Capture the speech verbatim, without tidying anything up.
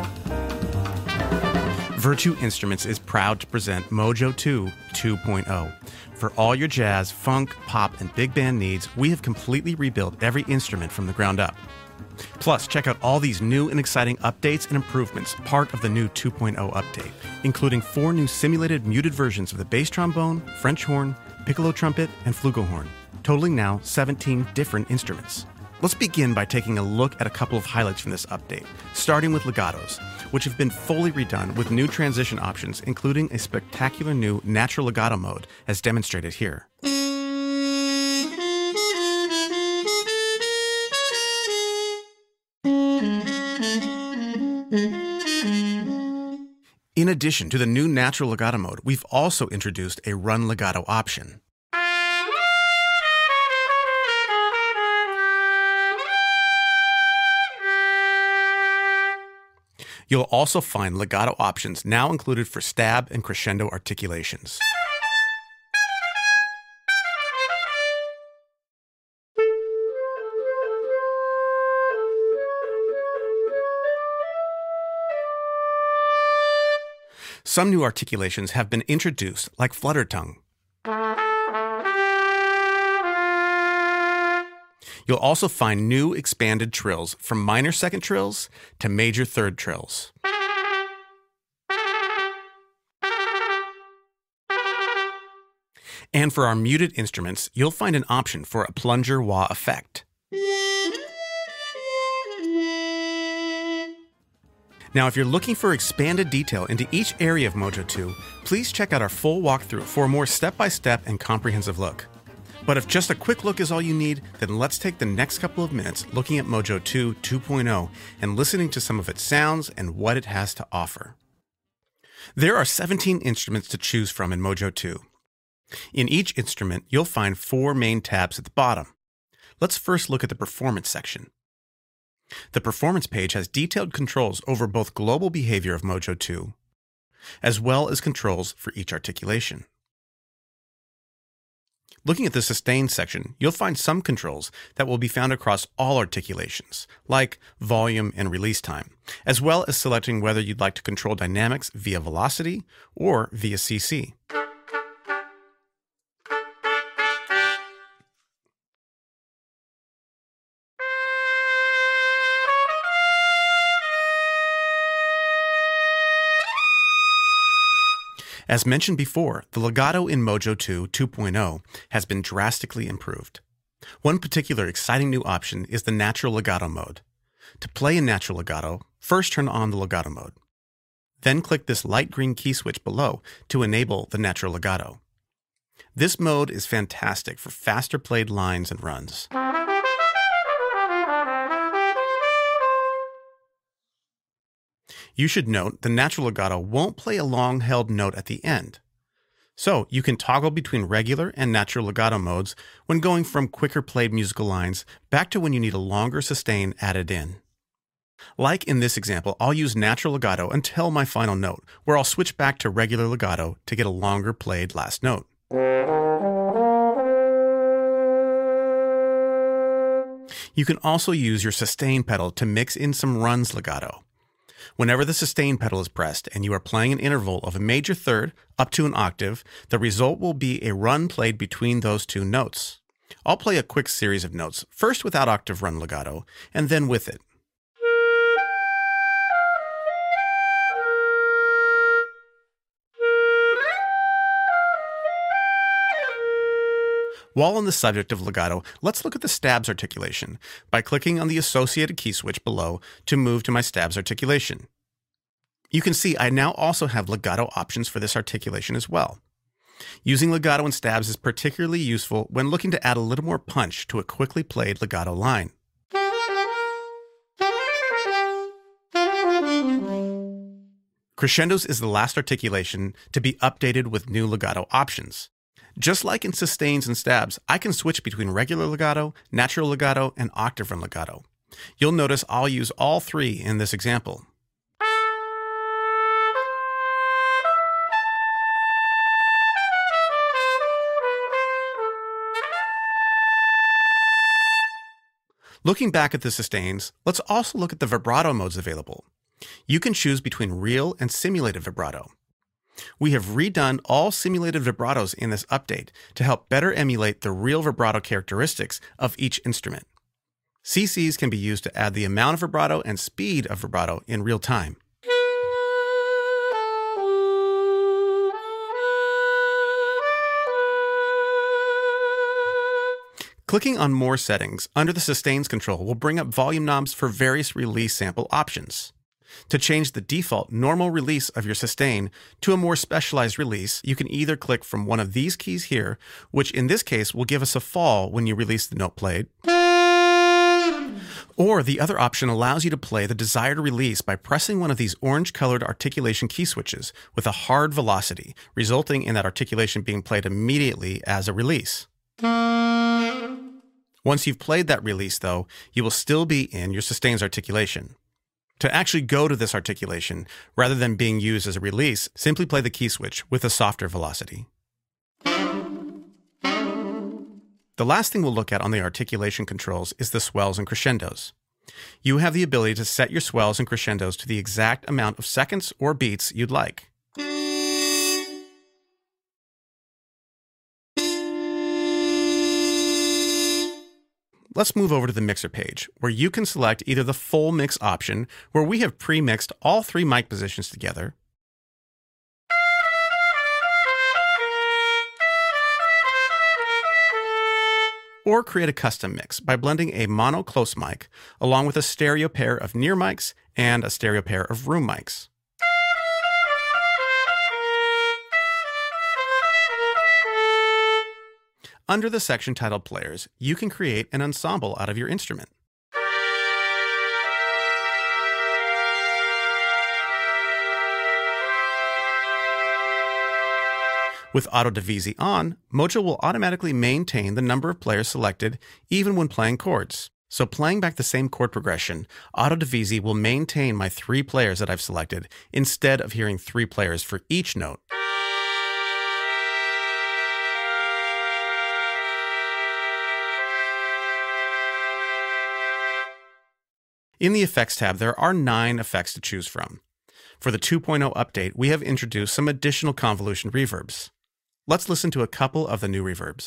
Virtue Instruments is proud to present Mojo two two point oh. For all your jazz, funk, pop, and big band needs, we have completely rebuilt every instrument from the ground up. Plus, check out all these new and exciting updates and improvements, part of the new two point oh update, including four new simulated muted versions of the bass trombone, French horn, piccolo trumpet, and flugelhorn, totaling now seventeen different instruments. Let's begin by taking a look at a couple of highlights from this update, starting with legatos, which have been fully redone with new transition options, including a spectacular new natural legato mode, as demonstrated here. In addition to the new natural legato mode, we've also introduced a run legato option. You'll also find legato options now included for stab and crescendo articulations. Some new articulations have been introduced, like flutter tongue. You'll also find new expanded trills from minor second trills to major third trills. And for our muted instruments, you'll find an option for a plunger wah effect. Now, if you're looking for expanded detail into each area of Mojo two, please check out our full walkthrough for a more step-by-step and comprehensive look. But if just a quick look is all you need, then let's take the next couple of minutes looking at Mojo two two point oh and listening to some of its sounds and what it has to offer. There are seventeen instruments to choose from in Mojo two. In each instrument, you'll find four main tabs at the bottom. Let's first look at the Performance section. The Performance page has detailed controls over both global behavior of Mojo two, as well as controls for each articulation. Looking at the Sustain section, you'll find some controls that will be found across all articulations, like volume and release time, as well as selecting whether you'd like to control dynamics via velocity or via C C. As mentioned before, the legato in Mojo two two point oh has been drastically improved. One particular exciting new option is the natural legato mode. To play in natural legato, first turn on the legato mode. Then click this light green key switch below to enable the natural legato. This mode is fantastic for faster played lines and runs. You should note the natural legato won't play a long-held note at the end. So you can toggle between regular and natural legato modes when going from quicker played musical lines back to when you need a longer sustain added in. Like in this example, I'll use natural legato until my final note, where I'll switch back to regular legato to get a longer played last note. You can also use your sustain pedal to mix in some runs legato. Whenever the sustain pedal is pressed and you are playing an interval of a major third up to an octave, the result will be a run played between those two notes. I'll play a quick series of notes, first without octave run legato, and then with it. While on the subject of legato, let's look at the stabs articulation by clicking on the associated key switch below to move to my stabs articulation. You can see I now also have legato options for this articulation as well. Using legato and stabs is particularly useful when looking to add a little more punch to a quickly played legato line. Crescendos is the last articulation to be updated with new legato options. Just like in sustains and stabs, I can switch between regular legato, natural legato, and octave run legato. You'll notice I'll use all three in this example. Looking back at the sustains, let's also look at the vibrato modes available. You can choose between real and simulated vibrato. We have redone all simulated vibratos in this update to help better emulate the real vibrato characteristics of each instrument. C Cs can be used to add the amount of vibrato and speed of vibrato in real time. Clicking on More Settings under the Sustains control will bring up volume knobs for various release sample options. To change the default normal release of your sustain to a more specialized release, you can either click from one of these keys here, which in this case will give us a fall when you release the note played, or the other option allows you to play the desired release by pressing one of these orange-colored articulation key switches with a hard velocity, resulting in that articulation being played immediately as a release. Once you've played that release, though, you will still be in your sustains articulation. To actually go to this articulation, rather than being used as a release, simply play the key switch with a softer velocity. The last thing we'll look at on the articulation controls is the swells and crescendos. You have the ability to set your swells and crescendos to the exact amount of seconds or beats you'd like. Let's move over to the mixer page, where you can select either the full mix option, where we have pre-mixed all three mic positions together, or create a custom mix by blending a mono close mic along with a stereo pair of near mics and a stereo pair of room mics. Under the section titled Players, you can create an ensemble out of your instrument. With Auto Divisi on, Mojo will automatically maintain the number of players selected even when playing chords. So playing back the same chord progression, Auto Divisi will maintain my three players that I've selected instead of hearing three players for each note. In the Effects tab, there are nine effects to choose from. For the two point oh update, we have introduced some additional convolution reverbs. Let's listen to a couple of the new reverbs.